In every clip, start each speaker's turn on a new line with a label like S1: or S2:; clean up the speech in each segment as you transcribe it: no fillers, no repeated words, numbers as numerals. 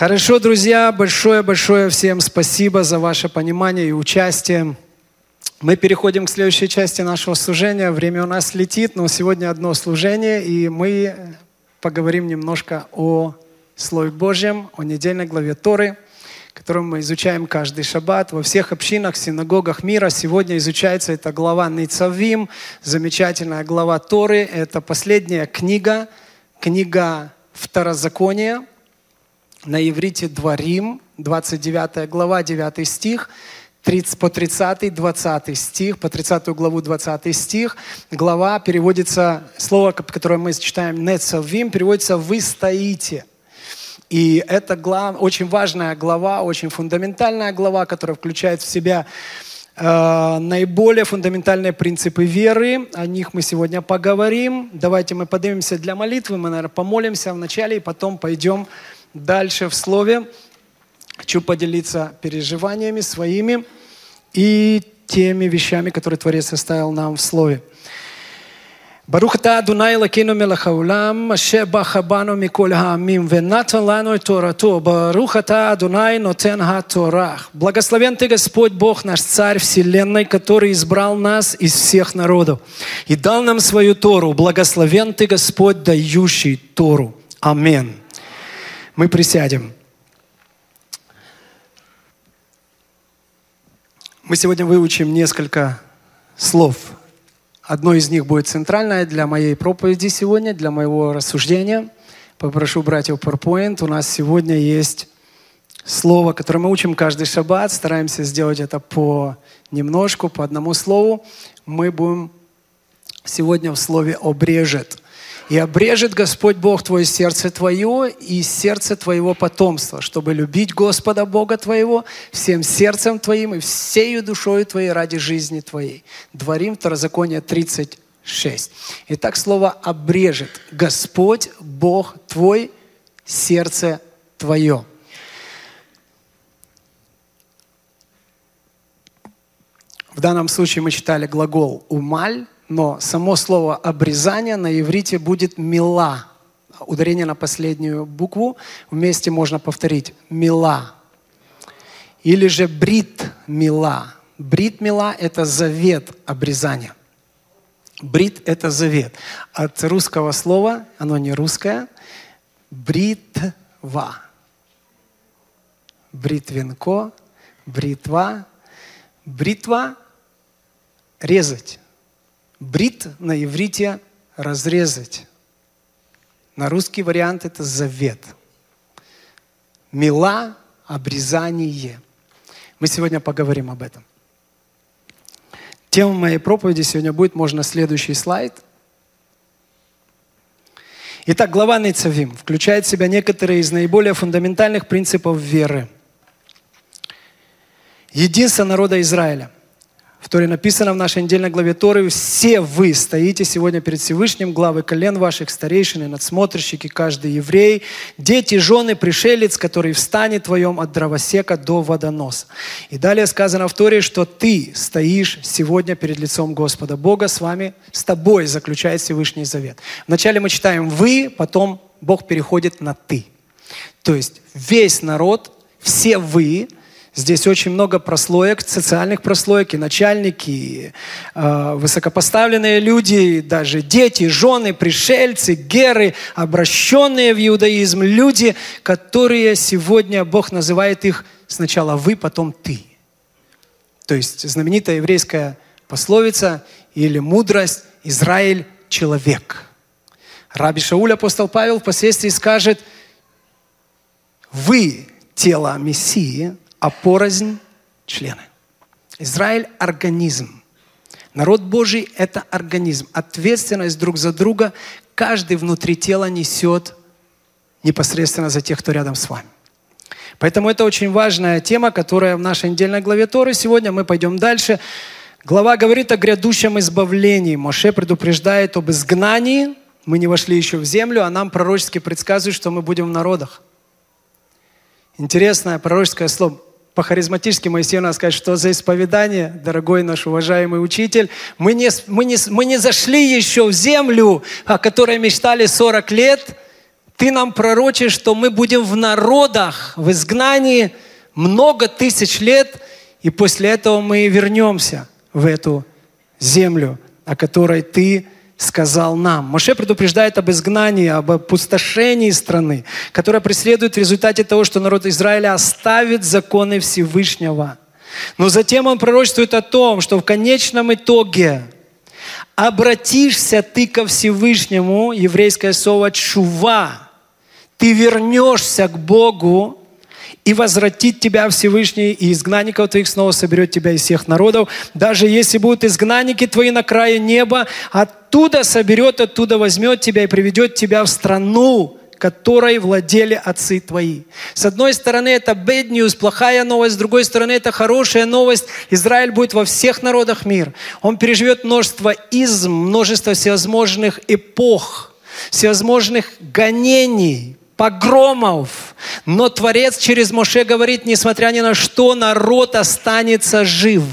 S1: Хорошо, друзья, большое-большое всем спасибо за ваше понимание и участие. Мы переходим к следующей части нашего служения. Время у нас летит, но сегодня одно служение, и мы поговорим немножко о Слове Божьем, о недельной главе Торы, которую мы изучаем каждый шаббат. Во всех общинах, синагогах мира сегодня изучается эта глава Ницавим, замечательная глава Торы. Это последняя книга Второзакония. На иврите Дворим, 29 глава, 9 стих, по 30, 20 стих, по 30 главу 20 стих. Глава переводится, слово, которое мы читаем, «Нецавим», переводится «вы стоите». И это очень важная глава, очень фундаментальная глава, которая включает в себя наиболее фундаментальные принципы веры. О них мы сегодня поговорим. Давайте мы поднимемся для молитвы, мы, наверное, помолимся вначале и потом пойдем дальше в Слове. Хочу поделиться переживаниями своими и теми вещами, которые Творец оставил нам в Слове. Барух ата Адонай Элокейну мелech haolam, asher bacha banu mikol ha'amim, venatan lanu et torato. Барух ата Адонай нотен ха-торах. Благословен Ты, Господь Бог, наш Царь Вселенной, который избрал нас из всех народов и дал нам свою Тору. Благословен Ты, Господь, дающий Тору. Аминь. Мы присядем. Мы сегодня выучим несколько слов. Одно из них будет центральное для моей проповеди сегодня, для моего рассуждения. Попрошу братьев PowerPoint. У нас сегодня есть слово, которое мы учим каждый шаббат. Стараемся сделать это понемножку, по одному слову. Мы будем сегодня в слове «обрежет». «И обрежет Господь Бог твое сердце твое и сердце твоего потомства, чтобы любить Господа Бога твоего всем сердцем твоим и всею душою твоей ради жизни твоей». Дворим, Второзаконие 36. Итак, слово «обрежет Господь Бог твой сердце твое». В данном случае мы читали глагол «умаль», но само слово «обрезание» на иврите будет «мила». Ударение на последнюю букву. Вместе можно повторить «мила». Или же «брит-мила». «Брит-мила» — это завет обрезания. «Брит» — это завет. От русского слова, оно не русское, «бритва». Бритвенко, бритва. Бритва — резать. Брит на иврите разрезать. На русский вариант это завет. Мила — обрезание. Мы сегодня поговорим об этом. Тема моей проповеди сегодня будет, можно следующий слайд. Итак, глава Ницавим включает в себя некоторые из наиболее фундаментальных принципов веры. Единство народа Израиля. В Торе написано в нашей недельной главе Торы: «Все вы стоите сегодня перед Всевышним, главы колен ваших, старейшины, надсмотрщики, каждый еврей, дети, жены, пришелец, который встанет твоем от дровосека до водоноса». И далее сказано в Торе, что ты стоишь сегодня перед лицом Господа Бога, с тобой заключает Всевышний завет. Вначале мы читаем «вы», потом Бог переходит на «ты». То есть весь народ, все вы. Здесь очень много прослоек, социальных прослоек, и начальники, и высокопоставленные люди, даже дети, жены, пришельцы, геры, обращенные в иудаизм, люди, которые сегодня Бог называет их сначала «вы», потом «ты». То есть знаменитая еврейская пословица или мудрость «Израиль – человек». Раби Шауль, апостол Павел, впоследствии скажет: «Вы – тело Мессии, а порознь члены». Израиль – организм. Народ Божий – это организм. Ответственность друг за друга каждый внутри тела несет непосредственно за тех, кто рядом с вами. Поэтому это очень важная тема, которая в нашей недельной главе Торы. Сегодня мы пойдем дальше. Глава говорит о грядущем избавлении. Моше предупреждает об изгнании. Мы не вошли еще в землю, а нам пророчески предсказывают, что мы будем в народах. Интересное пророческое слово. По-харизматически Моисею надо сказать, что за исповедание, дорогой наш уважаемый учитель. Мы не зашли еще в землю, о которой мечтали 40 лет. Ты нам пророчишь, что мы будем в народах, в изгнании много тысяч лет, и после этого мы вернемся в эту землю, о которой Ты сказал нам. Моше предупреждает об изгнании, об опустошении страны, которое преследует в результате того, что народ Израиля оставит законы Всевышнего. Но затем он пророчествует о том, что в конечном итоге обратишься ты ко Всевышнему, еврейское слово «тшува», ты вернешься к Богу, и возвратит тебя Всевышний, и изгнанников твоих снова соберет тебя из всех народов. Даже если будут изгнанники твои на крае неба, оттуда соберет, оттуда возьмет тебя и приведет тебя в страну, которой владели отцы твои. С одной стороны, это bad news, плохая новость, с другой стороны, это хорошая новость. Израиль будет во всех народах мира. Он переживет множество изм, множество всевозможных эпох, всевозможных гонений, погромов. Но Творец через Моше говорит, несмотря ни на что, народ останется жив.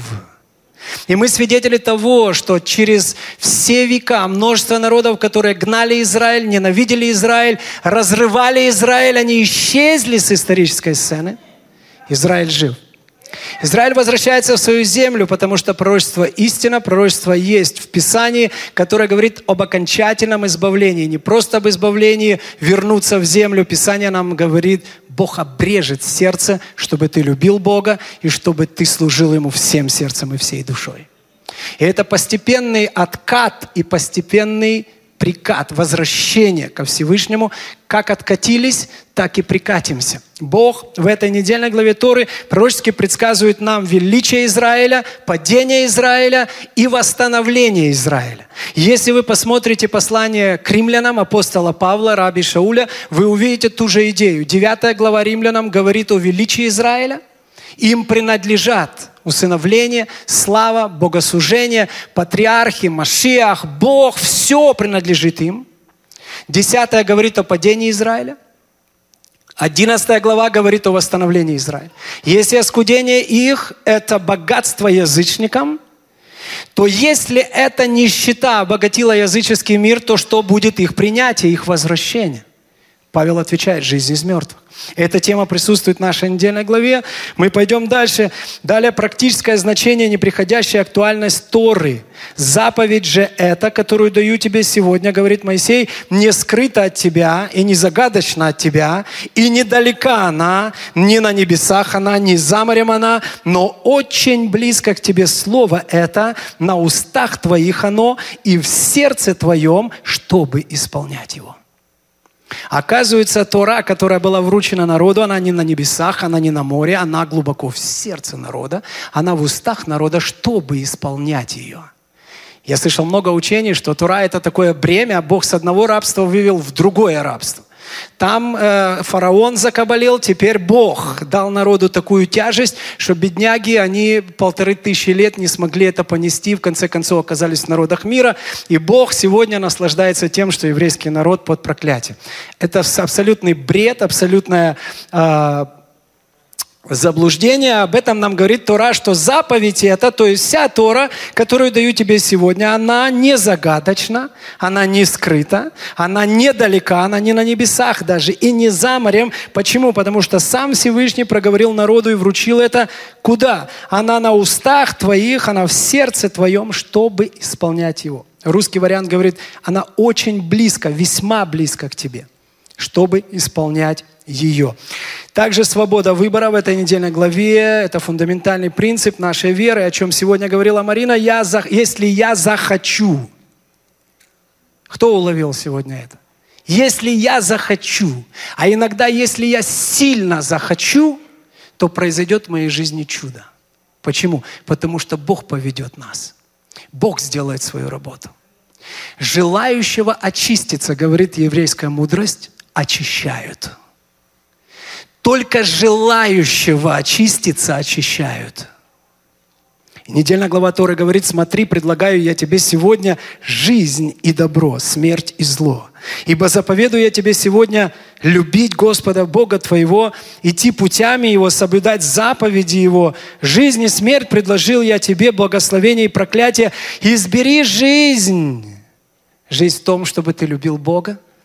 S1: И мы свидетели того, что через все века множество народов, которые гнали Израиль, ненавидели Израиль, разрывали Израиль, они исчезли с исторической сцены. Израиль жив. Израиль возвращается в свою землю, потому что пророчество истина, пророчество есть в Писании, которое говорит об окончательном избавлении. Не просто об избавлении вернуться в землю. Писание нам говорит, Бог обрежет сердце, чтобы ты любил Бога и чтобы ты служил Ему всем сердцем и всей душой. И это постепенный откат и постепенный прикат, возвращение ко Всевышнему. Как откатились, так и прикатимся. Бог в этой недельной главе Торы пророчески предсказывает нам величие Израиля, падение Израиля и восстановление Израиля. Если вы посмотрите послание к римлянам апостола Павла, раби Шауля, вы увидите ту же идею. 9 глава римлянам говорит о величии Израиля. Им принадлежат усыновление, слава, богослужение, патриархи, Машиах, Бог, все принадлежит им. 10 говорит о падении Израиля. 11 глава говорит о восстановлении Израиля. Если оскудение их – это богатство язычникам, то если эта нищета обогатила языческий мир, то что будет их принятие, их возвращение? Павел отвечает: жизнь из мертвых. Эта тема присутствует в нашей недельной главе. Мы пойдем дальше. Далее практическое значение, неприходящая актуальность Торы. Заповедь же эта, которую даю тебе сегодня, говорит Моисей, не скрыта от тебя и не загадочна от тебя, и недалека она, ни на небесах она, ни за морем она, но очень близко к тебе слово это, на устах твоих оно и в сердце твоем, чтобы исполнять его. Оказывается, Тора, которая была вручена народу, она не на небесах, она не на море, она глубоко в сердце народа, она в устах народа, чтобы исполнять ее. Я слышал много учений, что Тора – это такое бремя, Бог с одного рабства вывел в другое рабство. Там фараон закабалил, теперь Бог дал народу такую тяжесть, что бедняги, они 1500 лет не смогли это понести, в конце концов оказались в народах мира, и Бог сегодня наслаждается тем, что еврейский народ под проклятием. Это абсолютный бред, абсолютное заблуждение. Об этом нам говорит Тора, что заповедь это, то есть вся Тора, которую даю тебе сегодня, она не загадочна, она не скрыта, она недалека, она не на небесах даже и не за морем. Почему? Потому что сам Всевышний проговорил народу и вручил это куда? Она на устах твоих, она в сердце твоем, чтобы исполнять его. Русский вариант говорит, она очень близко, весьма близко к тебе, чтобы исполнять ее. Также свобода выбора в этой недельной главе – это фундаментальный принцип нашей веры, о чем сегодня говорила Марина. Если я захочу. Кто уловил сегодня это? Если я захочу. А иногда, если я сильно захочу, то произойдет в моей жизни чудо. Почему? Потому что Бог поведет нас. Бог сделает свою работу. Желающего очиститься, говорит еврейская мудрость, очищают. Только желающего очиститься очищают. И недельная глава Торы говорит: смотри, предлагаю я тебе сегодня жизнь и добро, смерть и зло. Ибо заповедую я тебе сегодня любить Господа Бога твоего, идти путями Его, соблюдать заповеди Его. Жизнь и смерть предложил я тебе, благословение и проклятие. Избери жизнь. Жизнь в том, чтобы ты любил Бога.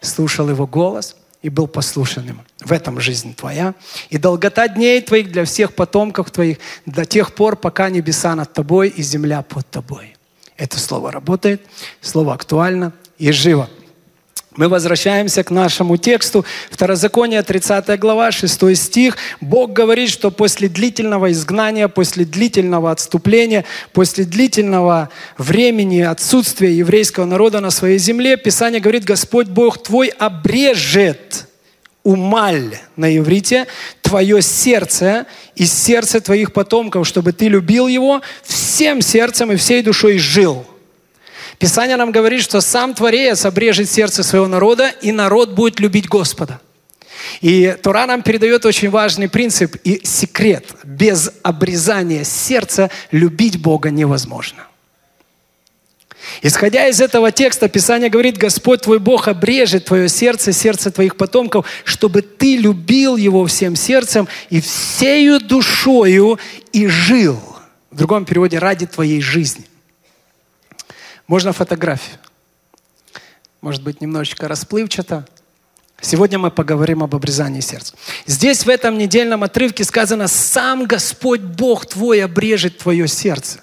S1: слушал Его голос и был послушен Ему. В этом жизнь твоя. И долгота дней твоих для всех потомков твоих до тех пор, пока небеса над тобой и земля под тобой. Это слово работает, слово актуально и живо. Мы возвращаемся к нашему тексту. Второзаконие, 30 глава, 6 стих. Бог говорит, что после длительного изгнания, после длительного отступления, после длительного времени отсутствия еврейского народа на своей земле, Писание говорит, Господь Бог твой обрежет, умаль на иврите, твое сердце и сердце твоих потомков, чтобы ты любил его всем сердцем и всей душой жил. Писание нам говорит, что сам Творец обрежет сердце своего народа, и народ будет любить Господа. И Тора нам передает очень важный принцип и секрет. Без обрезания сердца любить Бога невозможно. Исходя из этого текста, Писание говорит, Господь твой Бог обрежет твое сердце, сердце твоих потомков, чтобы ты любил Его всем сердцем и всею душою и жил. В другом переводе, ради твоей жизни. Можно фотографию. Может быть, немножечко расплывчато. Сегодня мы поговорим об обрезании сердца. Здесь в этом недельном отрывке сказано, «Сам Господь Бог твой обрежет твое сердце».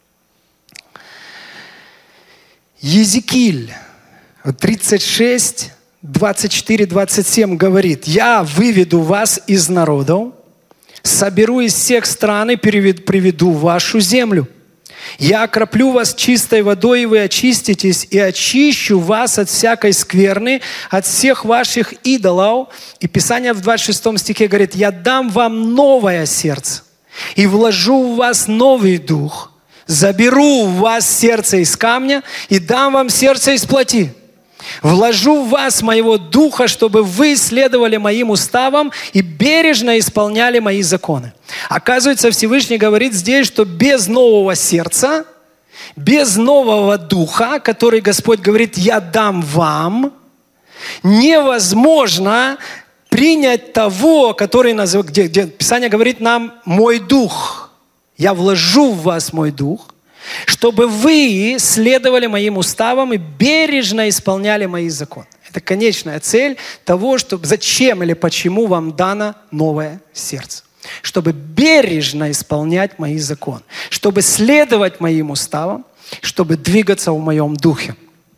S1: Езекииль 36, 24, 27 говорит, «Я выведу вас из народов, соберу из всех стран и приведу в вашу землю. Я окроплю вас чистой водой, и вы очиститесь, и очищу вас от всякой скверны, от всех ваших идолов». И Писание в 26 стихе говорит, «Я дам вам новое сердце, и вложу в вас новый дух, заберу в вас сердце из камня, и дам вам сердце из плоти. Вложу в вас моего духа, чтобы вы следовали моим уставам и бережно исполняли мои законы». Оказывается, Всевышний говорит здесь, что без нового сердца, без нового духа, который Господь говорит, «Я дам вам», невозможно принять того, который называет, где Писание говорит нам «мой дух». «Я вложу в вас мой дух», чтобы вы следовали моим уставам и бережно исполняли мои законы. Это конечная цель того, чтобы зачем или почему вам дано новое сердце. Чтобы бережно исполнять мои законы. Чтобы следовать моим уставам, чтобы двигаться в моем духе.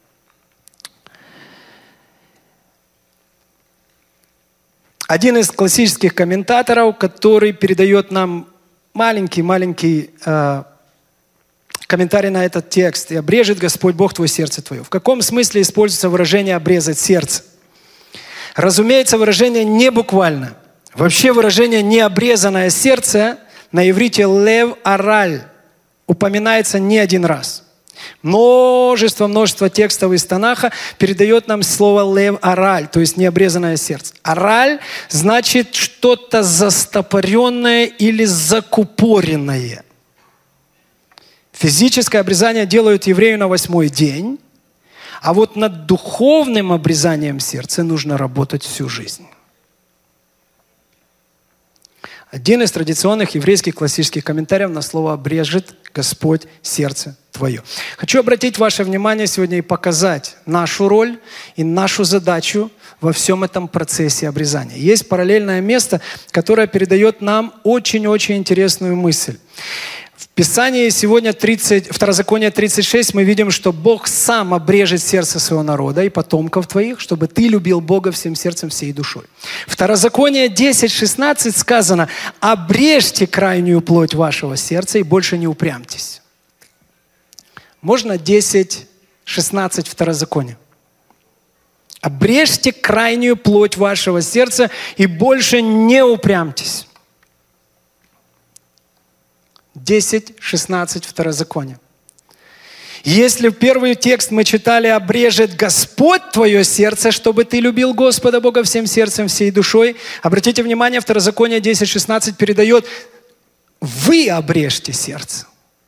S1: Один из классических комментаторов, который передает нам маленький комментарий на этот текст. «И обрежет Господь Бог твое сердце твое». В каком смысле используется выражение «обрезать сердце»? Разумеется, выражение не буквально. Вообще выражение «необрезанное сердце» на иврите «лев араль» упоминается не один раз. Множество текстов из Танаха передает нам слово «лев араль», то есть необрезанное сердце. Араль значит что-то застопоренное или закупоренное. Физическое обрезание делают еврею на 8-й день, а вот над духовным обрезанием сердца нужно работать всю жизнь. Один из традиционных еврейских классических комментариев на слово «обрежет Господь сердце твое». Хочу обратить ваше внимание сегодня и показать нашу роль и нашу задачу во всем этом процессе обрезания. Есть параллельное место, которое передает нам очень-очень интересную мысль. В Писании сегодня Второзаконие 36 мы видим, что Бог сам обрежет сердце своего народа и потомков твоих, чтобы ты любил Бога всем сердцем, всей душой. Второзаконие 10:16 сказано: «Обрежьте крайнюю плоть вашего сердца и больше не упрямьтесь». Можно 10:16 Второзаконие? «Обрежьте крайнюю плоть вашего сердца и больше не упрямьтесь». 10:16 Второзаконие. Если в первый текст мы читали «обрежет Господь твое сердце, чтобы ты любил Господа Бога всем сердцем, всей душой», обратите внимание, Второзаконие 10:16 передает «вы обрежьте сердце».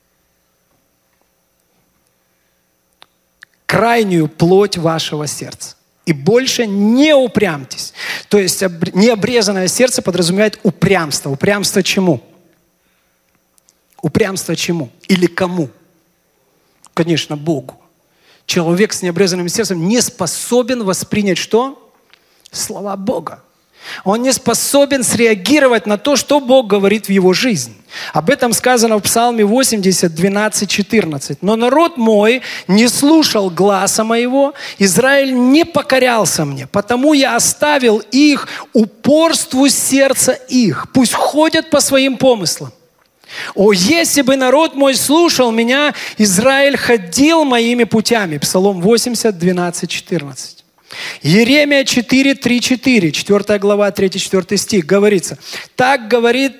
S1: Крайнюю плоть вашего сердца. И больше не упрямьтесь. То есть необрезанное сердце подразумевает упрямство. Упрямство чему? Упрямство чему? Или кому? Конечно, Богу. Человек с необрезанным сердцем не способен воспринять что? Слова Бога. Он не способен среагировать на то, что Бог говорит в его жизни. Об этом сказано в Псалме 80, 12, 14. «Но народ мой не слушал гласа моего, Израиль не покорялся мне, потому я оставил их упорству сердца их, пусть ходят по своим помыслам. О, если бы народ мой слушал меня, Израиль ходил моими путями». Псалом 80, 12, 14. Иеремия 4, 3, 4, 4 глава, 3-4 стих, говорится: так говорит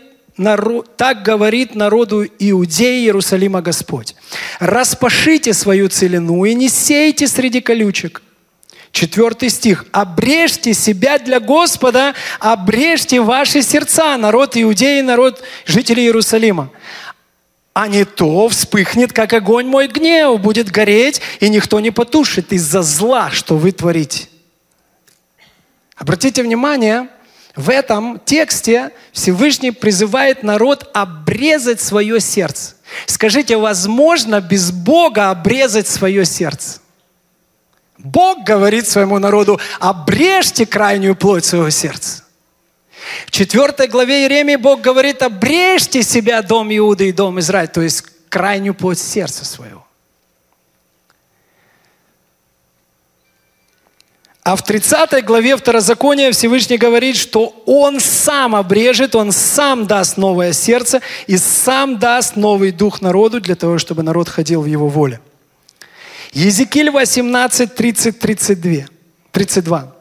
S1: народу Иудеи Иерусалима Господь: распашите свою целину и не сейте среди колючек. 4 стих: обрежьте себя для Господа, обрежьте ваши сердца, народ Иудеи, народ жителей Иерусалима. А не то вспыхнет, как огонь, мой гнев, будет гореть, и никто не потушит из-за зла, что вы творите. Обратите внимание, в этом тексте Всевышний призывает народ обрезать свое сердце. Скажите, возможно без Бога обрезать свое сердце? Бог говорит своему народу: обрежьте крайнюю плоть своего сердца. В 4 главе Иеремии Бог говорит: обрежьте себя, дом Иуды и дом Израиля, то есть крайнюю плоть сердца своего. А в 30 главе Второзакония Всевышний говорит, что Он сам обрежет, Он сам даст новое сердце и сам даст новый дух народу для того, чтобы народ ходил в Его воле. Иезекииль 18, 30, 32.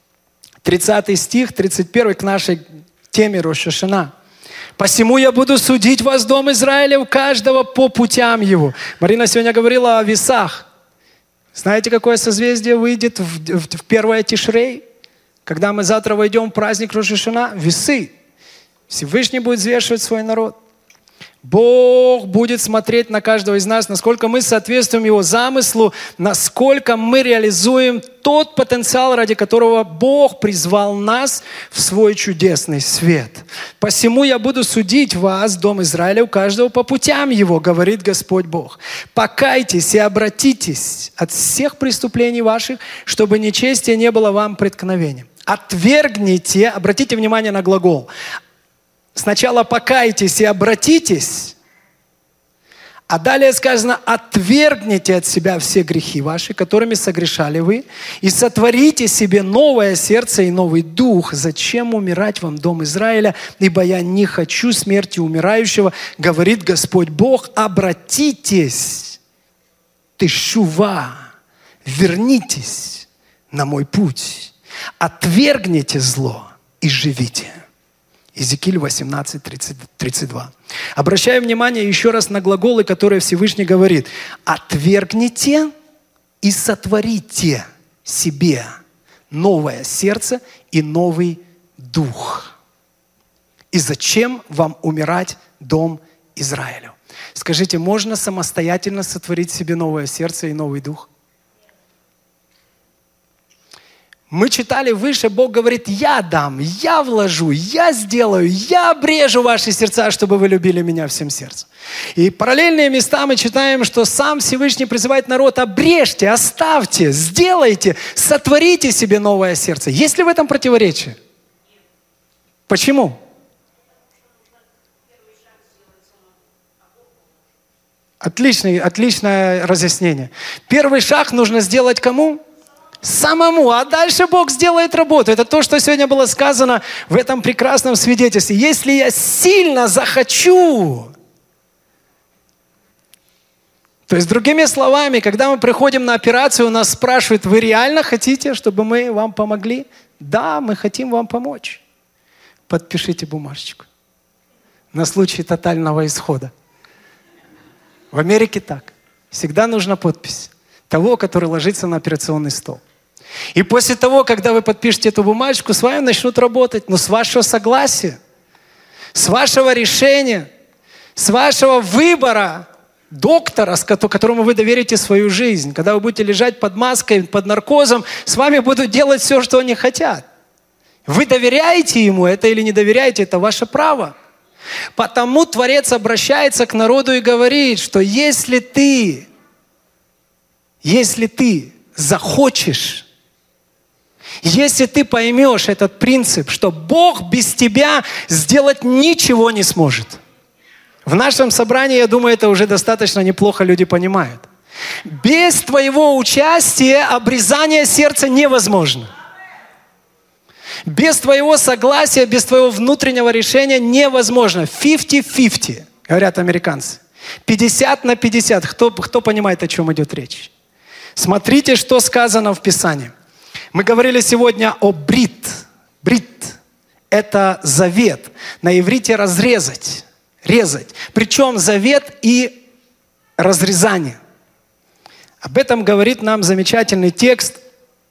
S1: 30 стих, 31 к нашей теме Рош ха-Шана. «Посему я буду судить вас, дом Израиля, каждого по путям его». Марина сегодня говорила о весах. Знаете, какое созвездие выйдет в 1 Тишрей? Когда мы завтра войдем в праздник Рош ха-Шана? Весы. Всевышний будет взвешивать свой народ. Бог будет смотреть на каждого из нас, насколько мы соответствуем Его замыслу, насколько мы реализуем тот потенциал, ради которого Бог призвал нас в свой чудесный свет. «Посему я буду судить вас, дом Израиля, у каждого по путям его, говорит Господь Бог. Покайтесь и обратитесь от всех преступлений ваших, чтобы нечестие не было вам преткновением. Отвергните», обратите внимание на глагол, сначала покайтесь и обратитесь, а далее сказано: отвергните от себя все грехи ваши, которыми согрешали вы, и сотворите себе новое сердце и новый дух. Зачем умирать вам, дом Израиля? Ибо я не хочу смерти умирающего, говорит Господь Бог. Обратитесь, тешува, вернитесь на мой путь, отвергните зло и живите. Иезекииль 18, 32. Обращаю внимание еще раз на глаголы, которые Всевышний говорит. Отвергните и сотворите себе новое сердце и новый дух. И зачем вам умирать, дом Израилю? Скажите, можно самостоятельно сотворить себе новое сердце и новый дух? Мы читали выше, Бог говорит: я дам, я вложу, я сделаю, я обрежу ваши сердца, чтобы вы любили меня всем сердцем. И параллельные места мы читаем, что сам Всевышний призывает народ: обрежьте, оставьте, сделайте, сотворите себе новое сердце. Есть ли в этом противоречие? Почему? Отличное разъяснение. Первый шаг нужно сделать кому? Самому, а дальше Бог сделает работу. Это то, что сегодня было сказано в этом прекрасном свидетельстве. Если я сильно захочу. То есть, другими словами, когда мы приходим на операцию, нас спрашивают: вы реально хотите, чтобы мы вам помогли? Да, мы хотим вам помочь. Подпишите бумажечку. На случай тотального исхода. В Америке так. Всегда нужна подпись того, который ложится на операционный стол. И после того, когда вы подпишете эту бумажку, с вами начнут работать, но с вашего согласия, с вашего решения, с вашего выбора доктора, которому вы доверите свою жизнь. Когда вы будете лежать под маской, под наркозом, с вами будут делать все, что они хотят. Вы доверяете ему это или не доверяете, это ваше право. Потому Творец обращается к народу и говорит, что если ты Если ты захочешь, если ты поймешь этот принцип, что Бог без тебя сделать ничего не сможет. В нашем собрании, я думаю, это уже достаточно неплохо люди понимают. Без твоего участия обрезание сердца невозможно. Без твоего согласия, без твоего внутреннего решения невозможно. 50-50, говорят американцы. 50/50. Кто понимает, о чем идет речь? Смотрите, что сказано в Писании. Мы говорили сегодня о брит. Брит – это завет. На иврите разрезать, резать. Причем завет и разрезание. Об этом говорит нам замечательный текст.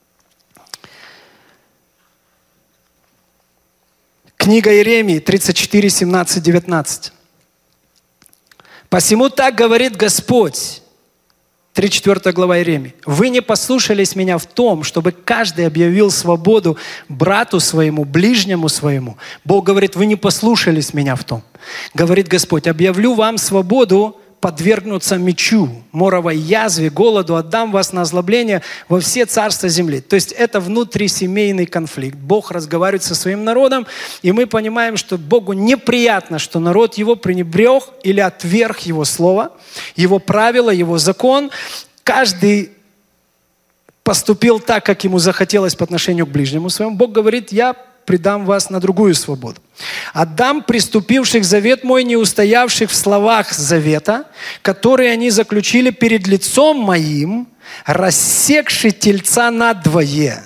S1: Книга Иеремии 34, 17, 19. «Посему так говорит Господь». 34 глава Иеремии. «Вы не послушались меня в том, чтобы каждый объявил свободу брату своему, ближнему своему». Бог говорит, вы не послушались меня в том. Говорит Господь, объявлю вам свободу подвергнуться мечу, моровой язве, голоду, отдам вас на озлобление во все царства земли. То есть это внутрисемейный конфликт. Бог разговаривает со своим народом, и мы понимаем, что Богу неприятно, что народ его пренебрег или отверг его слово, его правила, его закон. Каждый поступил так, как ему захотелось по отношению к ближнему своему. Бог говорит, я предам вас на другую свободу. Отдам приступивших завет мой, не устоявших в словах завета, которые они заключили перед лицом моим, рассекши тельца надвое.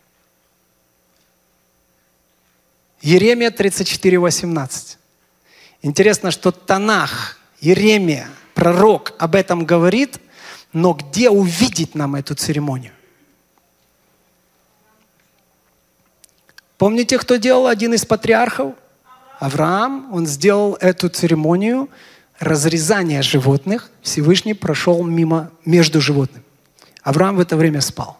S1: Иеремия 34:18. Интересно, что Танах, Иеремия, пророк об этом говорит, но где увидеть нам эту церемонию? Помните, кто делал один из патриархов? Авраам. Он сделал эту церемонию разрезания животных. Всевышний прошел между животными. Авраам в это время спал.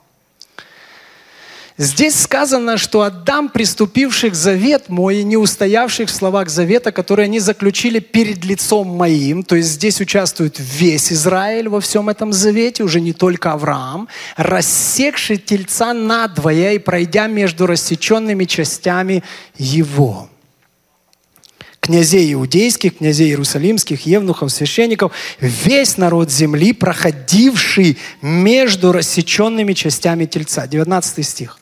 S1: Здесь сказано, что отдам приступивших завет мой, не устоявших в словах завета, которые они заключили перед лицом моим. То есть здесь участвует весь Израиль во всем этом завете, уже не только Авраам. Рассекши тельца надвое и пройдя между рассеченными частями его. Князей иудейских, князей иерусалимских, евнухов, священников, весь народ земли, проходивший между рассеченными частями тельца. 19 стих.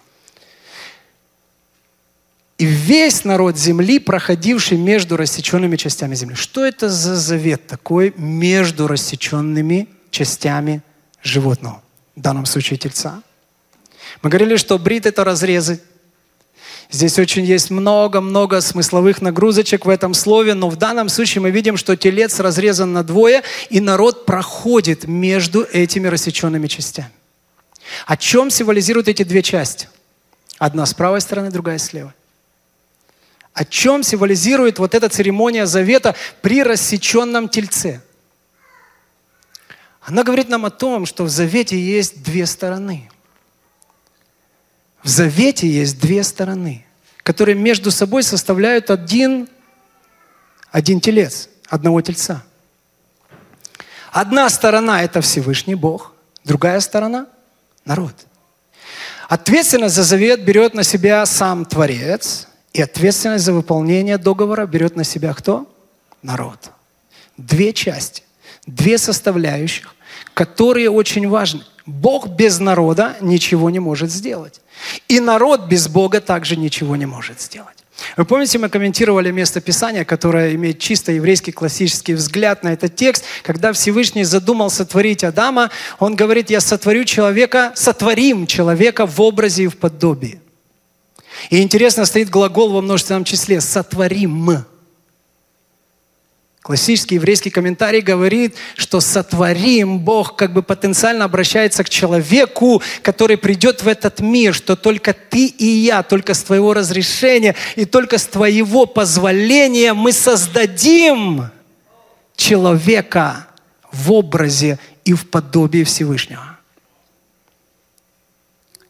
S1: И весь народ земли, проходивший между рассеченными частями земли. Что это за завет такой между рассеченными частями животного? В данном случае тельца. Мы говорили, что брит – это разрезы. Здесь очень есть много смысловых нагрузочек в этом слове, но в данном случае мы видим, что телец разрезан надвое, и народ проходит между этими рассеченными частями. О чем символизируют эти две части? Одна с правой стороны, другая с левой. О чем символизирует вот эта церемония завета при рассеченном тельце? Она говорит нам о том, что в завете есть две стороны. В завете есть две стороны, которые между собой составляют один телец, одного тельца. Одна сторона – это Всевышний Бог, другая сторона – народ. Ответственность за завет берет на себя сам Творец, и ответственность за выполнение договора берет на себя кто? Народ. Две части, две составляющих, которые очень важны. Бог без народа ничего не может сделать. И народ без Бога также ничего не может сделать. Вы помните, мы комментировали место Писания, которое имеет чисто еврейский классический взгляд на этот текст. Когда Всевышний задумал сотворить Адама, он говорит, я сотворим человека в образе и в подобии. И интересно, стоит глагол во множественном числе «сотворим». Классический еврейский комментарий говорит, что «сотворим» Бог как бы потенциально обращается к человеку, который придет в этот мир, что только ты и я, только с твоего разрешения и только с твоего позволения мы создадим человека в образе и в подобии Всевышнего.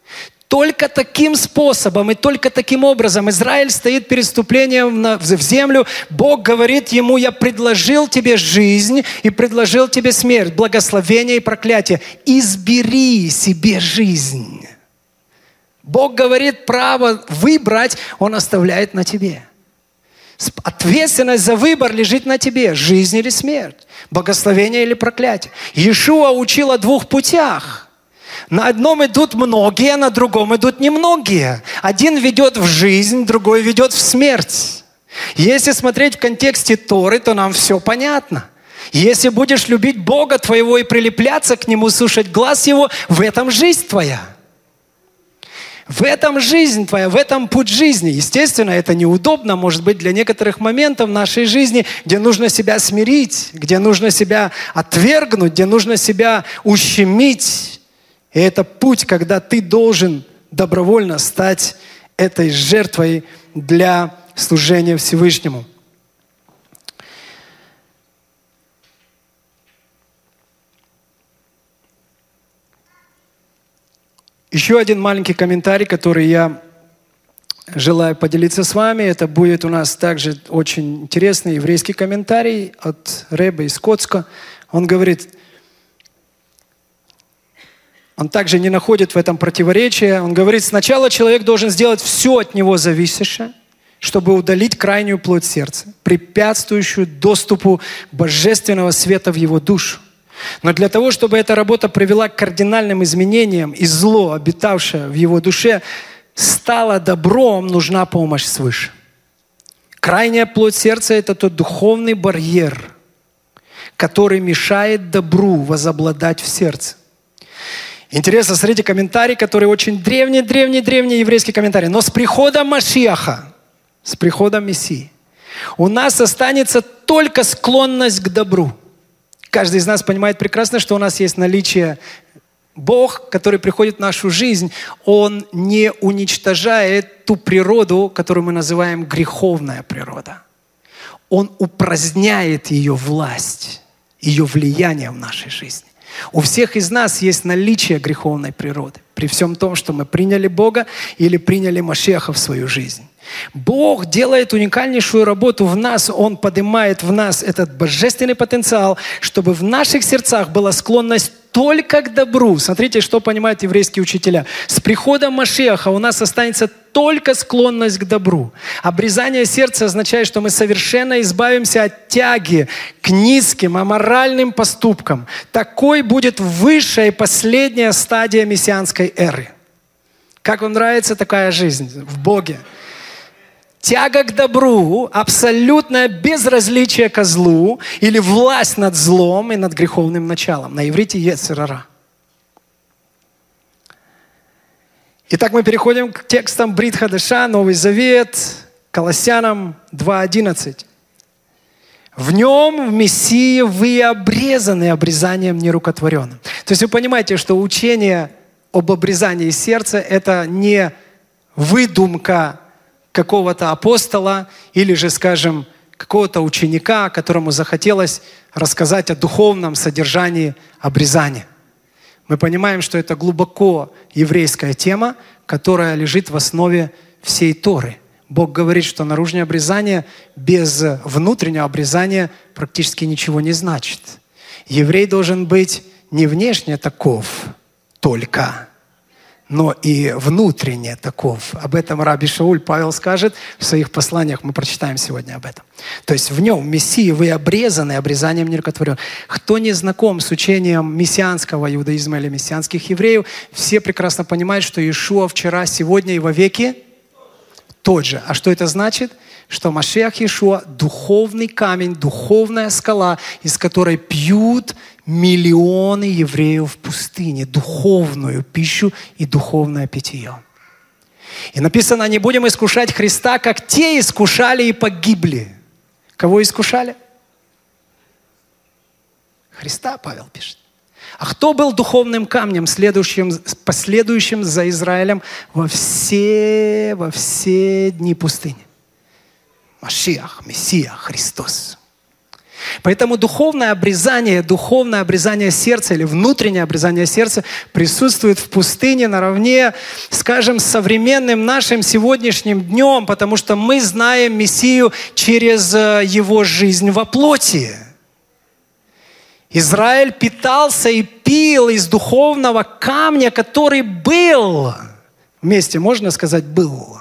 S1: Только таким способом и только таким образом Израиль стоит перед вступлением в землю. Бог говорит ему: я предложил тебе жизнь и предложил тебе смерть, благословение и проклятие. Избери себе жизнь. Бог говорит, право выбрать Он оставляет на тебе. Ответственность за выбор лежит на тебе. Жизнь или смерть, благословение или проклятие. Иешуа учил о двух путях. На одном идут многие, на другом идут немногие. Один ведет в жизнь, другой ведет в смерть. Если смотреть в контексте Торы, то нам все понятно. Если будешь любить Бога твоего и прилепляться к Нему, слушать глаз Его, в этом жизнь твоя. В этом жизнь твоя, в этом путь жизни. Естественно, это неудобно, может быть, для некоторых моментов в нашей жизни, где нужно себя смирить, где нужно себя отвергнуть, где нужно себя ущемить. И это путь, когда ты должен добровольно стать этой жертвой для служения Всевышнему. Еще один маленький комментарий, который я желаю поделиться с вами. Это будет у нас также очень интересный еврейский комментарий от Ребе из Коцка. Он говорит, он также не находит в этом противоречия. Он говорит, сначала человек должен сделать все от него зависящее, чтобы удалить крайнюю плоть сердца, препятствующую доступу божественного света в его душу. Но для того, чтобы эта работа привела к кардинальным изменениям, и зло, обитавшее в его душе, стало добром, нужна помощь свыше. Крайняя плоть сердца – это тот духовный барьер, который мешает добру возобладать в сердце. Интересно, смотрите, комментарий, который очень древний еврейский комментарий. Но с приходом Машиаха, с приходом Мессии, у нас останется только склонность к добру. Каждый из нас понимает прекрасно, что у нас есть наличие Бог, который приходит в нашу жизнь, Он не уничтожает ту природу, которую мы называем греховная природа. Он упраздняет ее власть, ее влияние в нашей жизни. У всех из нас есть наличие греховной природы, при всем том, что мы приняли Бога или приняли Машиаха в свою жизнь. Бог делает уникальнейшую работу в нас. Он поднимает в нас этот божественный потенциал, чтобы в наших сердцах была склонность только к добру. Смотрите, что понимают еврейские учителя. С приходом Машиаха у нас останется только склонность к добру. Обрезание сердца означает, что мы совершенно избавимся от тяги к низким, аморальным поступкам. Такой будет высшая и последняя стадия мессианской эры. Как вам нравится такая жизнь в Боге? Тяга к добру, абсолютное безразличие ко злу или власть над злом и над греховным началом. На иврите йецер ара. Итак, мы переходим к текстам Брит Хадаша, Новый Завет, Колоссянам 2:11. В нем, в Мессии, вы обрезаны обрезанием нерукотворенным. То есть вы понимаете, что учение об обрезании сердца – это не выдумка какого-то апостола или же, скажем, какого-то ученика, которому захотелось рассказать о духовном содержании обрезания. Мы понимаем, что это глубоко еврейская тема, которая лежит в основе всей Торы. Бог говорит, что наружное обрезание без внутреннего обрезания практически ничего не значит. Еврей должен быть не внешне таков только, но и внутренне таков. Об этом раби Шауль Павел скажет в своих посланиях, мы прочитаем сегодня об этом. То есть в нем, в Мессии, вы обрезаны обрезанием нерукотворенным. Кто не знаком с учением мессианского иудаизма или мессианских евреев, все прекрасно понимают, что Иешуа вчера, сегодня и вовеки тот же. А что это значит? Что Машиах Иешуа – духовный камень, духовная скала, из которой пьют миллионы евреев в пустыне, духовную пищу и духовное питье. И написано, не будем искушать Христа, как те искушали и погибли. Кого искушали? Христа, Павел пишет. А кто был духовным камнем, последующим за Израилем во все дни пустыни? Машиах, Мессия, Христос. Поэтому духовное обрезание сердца или внутреннее обрезание сердца присутствует в пустыне наравне, скажем, с современным нашим сегодняшним днем, потому что мы знаем Мессию через его жизнь во плоти. Израиль питался и пил из духовного камня, который был, вместе можно сказать, был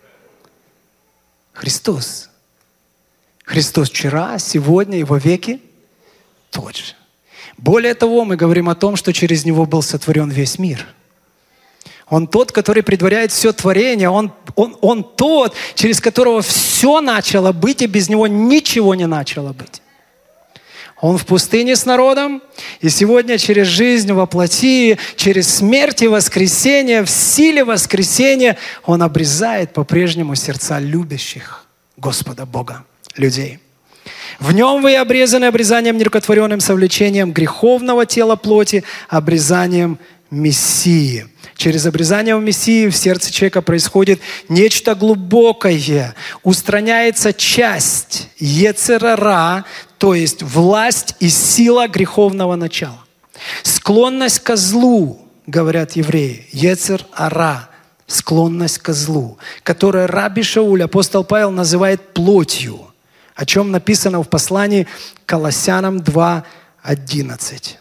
S1: Христос. Христос вчера, сегодня и во веки тот же. Более того, мы говорим о том, что через Него был сотворен весь мир. Он тот, который предваряет все творение. Он тот, через которого все начало быть, и без Него ничего не начало быть. Он в пустыне с народом, и сегодня через жизнь во плоти, через смерть и воскресение, в силе воскресения Он обрезает по-прежнему сердца любящих Господа Бога людей. В Нем вы обрезаны обрезанием нерукотворенным совлечением греховного тела плоти, обрезанием Мессии. Через обрезание в Мессии в сердце человека происходит нечто глубокое. Устраняется часть йецер ара, то есть власть и сила греховного начала. Склонность ко злу, говорят евреи, йецер ара, склонность ко злу, которую Раби Шауль, апостол Павел, называет плотью, о чем написано в послании к Колоссянам 2:11.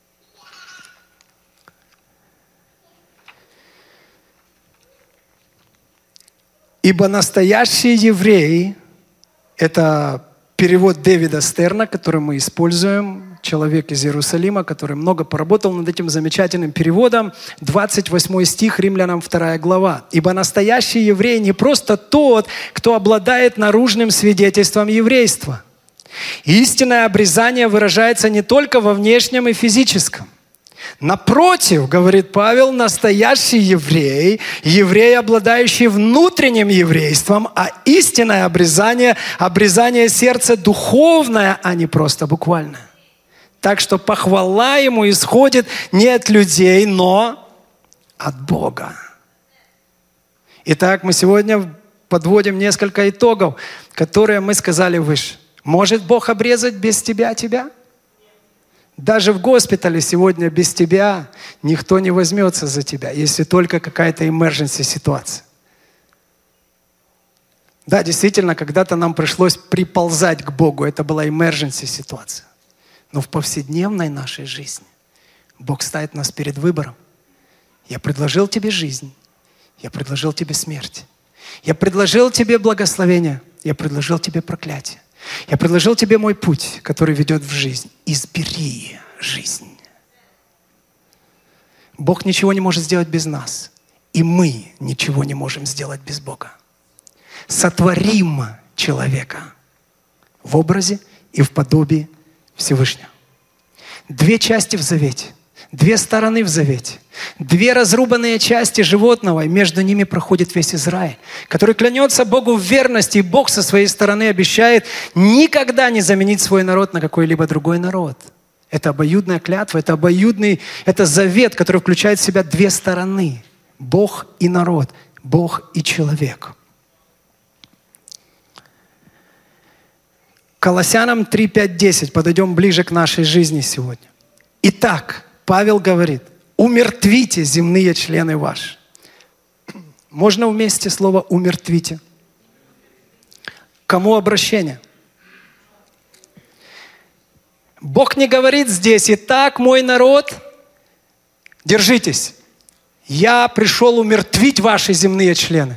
S1: «Ибо настоящий еврей» — это перевод Дэвида Стерна, который мы используем, человек из Иерусалима, который много поработал над этим замечательным переводом. 28 стих, Римлянам 2 глава. «Ибо настоящий еврей не просто тот, кто обладает наружным свидетельством еврейства. Истинное обрезание выражается не только во внешнем и физическом. Напротив, говорит Павел, настоящий еврей, еврей, обладающий внутренним еврейством, а истинное обрезание, обрезание сердца духовное, а не просто буквальное. Так что похвала ему исходит не от людей, но от Бога». Итак, мы сегодня подводим несколько итогов, которые мы сказали выше. Может Бог обрезать без тебя? Даже в госпитале сегодня без тебя никто не возьмется за тебя, если только какая-то emergency ситуация. Да, действительно, когда-то нам пришлось приползать к Богу. Это была emergency ситуация. Но в повседневной нашей жизни Бог ставит нас перед выбором. Я предложил тебе жизнь. Я предложил тебе смерть. Я предложил тебе благословение. Я предложил тебе проклятие. Я предложил тебе мой путь, который ведет в жизнь. Избери жизнь. Бог ничего не может сделать без нас. И мы ничего не можем сделать без Бога. Сотворим человека в образе и в подобии Всевышнего. 2 части в завете. 2 стороны в завете. 2 разрубанные части животного, и между ними проходит весь Израиль, который клянется Богу в верности, и Бог со своей стороны обещает никогда не заменить свой народ на какой-либо другой народ. Это обоюдная клятва, это завет, который включает в себя 2 стороны. Бог и народ, Бог и человек. Колоссянам 3, 5, 10. Подойдем ближе к нашей жизни сегодня. Итак, Павел говорит: умертвите земные члены ваши. Можно вместе слово «умертвите»? Кому обращение? Бог не говорит здесь: итак, мой народ, держитесь. Я пришел умертвить ваши земные члены.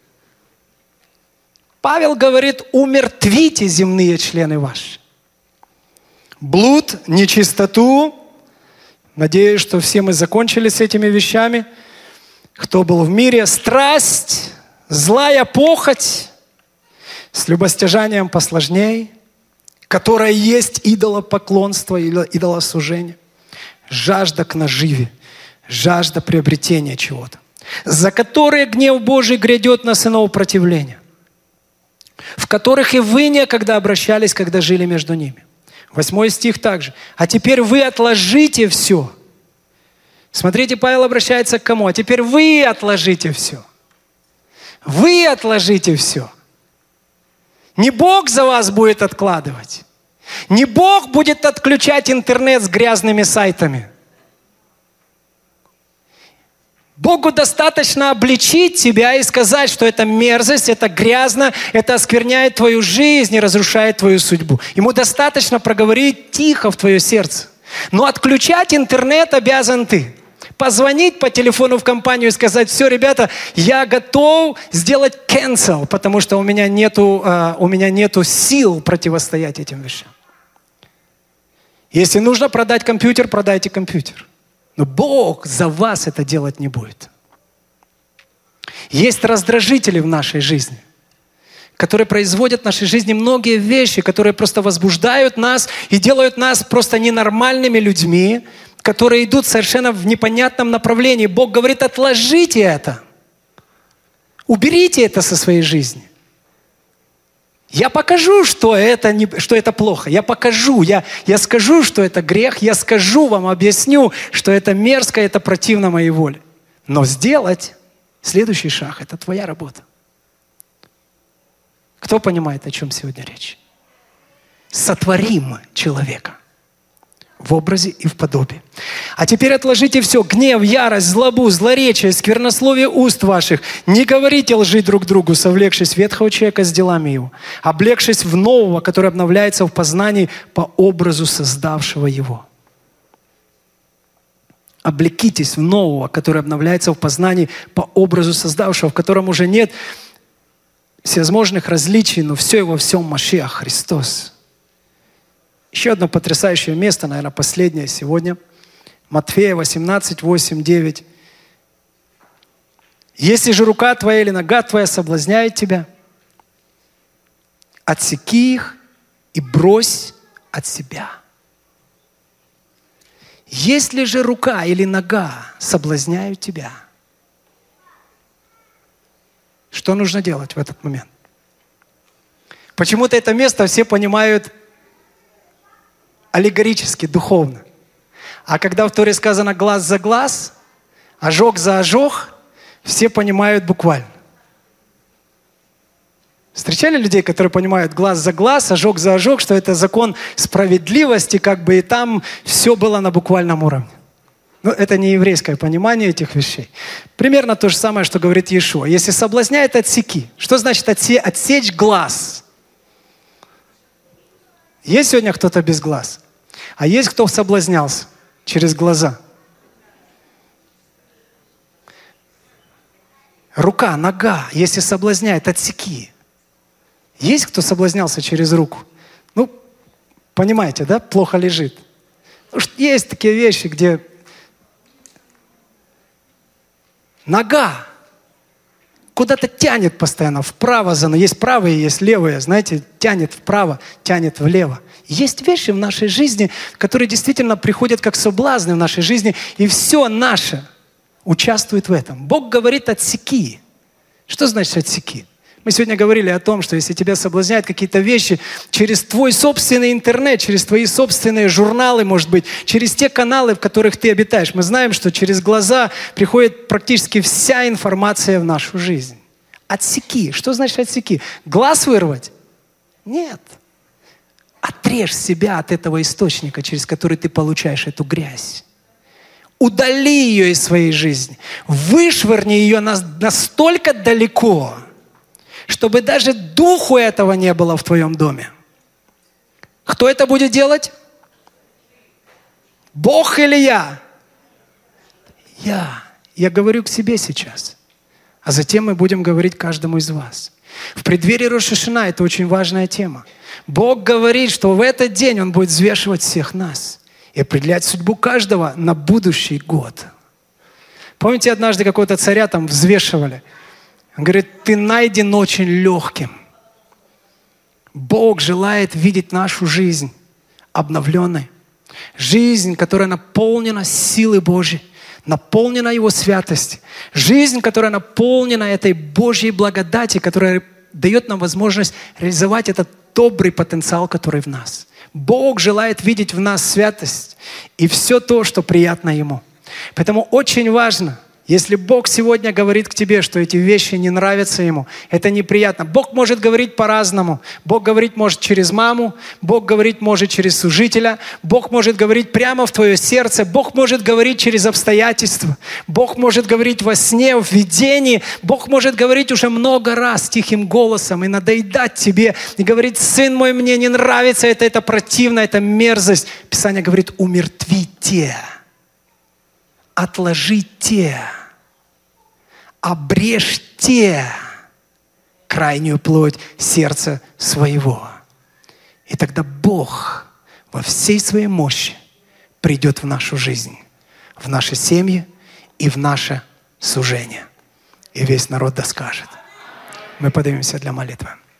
S1: Павел говорит: умертвите земные члены ваши. Блуд, нечистоту. Надеюсь, что все мы закончили с этими вещами. Кто был в мире? Страсть, злая похоть, с любостяжанием посложней, которая есть идолопоклонство или идолослужение. Жажда к наживе, жажда приобретения чего-то, за которые гнев Божий грядет на сынов противления, в которых и вы некогда обращались, когда жили между ними. 8 стих также. А теперь вы отложите все. Смотрите, Павел обращается к кому? А теперь вы отложите все. Вы отложите все. Не Бог за вас будет откладывать. Не Бог будет отключать интернет с грязными сайтами. Богу достаточно обличить тебя и сказать, что это мерзость, это грязно, это оскверняет твою жизнь и разрушает твою судьбу. Ему достаточно проговорить тихо в твое сердце. Но отключать интернет обязан ты. Позвонить по телефону в компанию и сказать: все, ребята, я готов сделать cancel, потому что у меня нету сил противостоять этим вещам. Если нужно продать компьютер, продайте компьютер. Но Бог за вас это делать не будет. Есть раздражители в нашей жизни, которые производят в нашей жизни многие вещи, которые просто возбуждают нас и делают нас просто ненормальными людьми, которые идут совершенно в непонятном направлении. Бог говорит: отложите это. Уберите это со своей жизни. Я покажу, что это плохо. Я покажу, я скажу, что это грех. Я скажу вам, объясню, что это мерзко, это противно моей воле. Но сделать следующий шаг – это твоя работа. Кто понимает, о чем сегодня речь? Сотворим человека в образе и в подобии. А теперь отложите все: гнев, ярость, злобу, злоречие, сквернословие уст ваших. Не говорите лжи друг другу, совлекшись ветхого человека с делами его, облегшись в нового, который обновляется в познании по образу создавшего его. Облекитесь в нового, который обновляется в познании по образу создавшего, в котором уже нет всевозможных различий, но все и во всем Машиах Христос. Еще одно потрясающее место, наверное, последнее сегодня. Матфея 18, 8, 9. «Если же рука твоя или нога твоя соблазняет тебя, отсеки их и брось от себя. Если же рука или нога соблазняют тебя, что нужно делать в этот момент?» Почему-то это место все понимают аллегорически, духовно. А когда в Торе сказано глаз за глаз, ожог за ожог, все понимают буквально. Встречали людей, которые понимают глаз за глаз, ожог за ожог, что это закон справедливости, и там все было на буквальном уровне. Но это не еврейское понимание этих вещей. Примерно то же самое, что говорит Иешуа. Если соблазняет, отсеки. Что значит отсечь глаз? Есть сегодня кто-то без глаз? А есть кто соблазнялся через глаза? Рука, нога, если соблазняет, отсеки. Есть кто соблазнялся через руку? Понимаете, да? Плохо лежит. Потому что есть такие вещи, где нога куда-то тянет постоянно, вправо. Есть правые, есть левые, знаете, тянет вправо, тянет влево. Есть вещи в нашей жизни, которые действительно приходят как соблазны в нашей жизни, и все наше участвует в этом. Бог говорит: отсеки. Что значит отсеки? Мы сегодня говорили о том, что если тебя соблазняют какие-то вещи через твой собственный интернет, через твои собственные журналы, может быть, через те каналы, в которых ты обитаешь. Мы знаем, что через глаза приходит практически вся информация в нашу жизнь. Отсеки. Что значит отсеки? Глаз вырвать? Нет. Отрежь себя от этого источника, через который ты получаешь эту грязь. Удали ее из своей жизни. Вышвырни ее настолько далеко, чтобы даже духу этого не было в твоем доме. Кто это будет делать? Бог или я? Я. Я говорю к себе сейчас. А затем мы будем говорить каждому из вас. В преддверии Рош ха-Шана это очень важная тема. Бог говорит, что в этот день Он будет взвешивать всех нас и определять судьбу каждого на будущий год. Помните, однажды какого-то царя там взвешивали? Он говорит: ты найден очень легким. Бог желает видеть нашу жизнь обновленной. Жизнь, которая наполнена силой Божьей, наполнена Его святостью. Жизнь, которая наполнена этой Божьей благодати, которая дает нам возможность реализовать этот добрый потенциал, который в нас. Бог желает видеть в нас святость и все то, что приятно Ему. Поэтому очень важно Если Бог сегодня говорит к тебе, что эти вещи не нравятся Ему, это неприятно. Бог может говорить по-разному. Бог говорить может через маму, Бог говорить может через служителя, Бог может говорить прямо в твое сердце, Бог может говорить через обстоятельства, Бог может говорить во сне, в видении, Бог может говорить уже много раз тихим голосом и надоедать тебе, и говорить: сын мой, мне не нравится это противно, это мерзость. Писание говорит: умертвите. Отложите, обрежьте крайнюю плоть сердца своего. И тогда Бог во всей своей мощи придет в нашу жизнь, в наши семьи и в наше служение. И весь народ да скажет. Мы поднимемся для молитвы.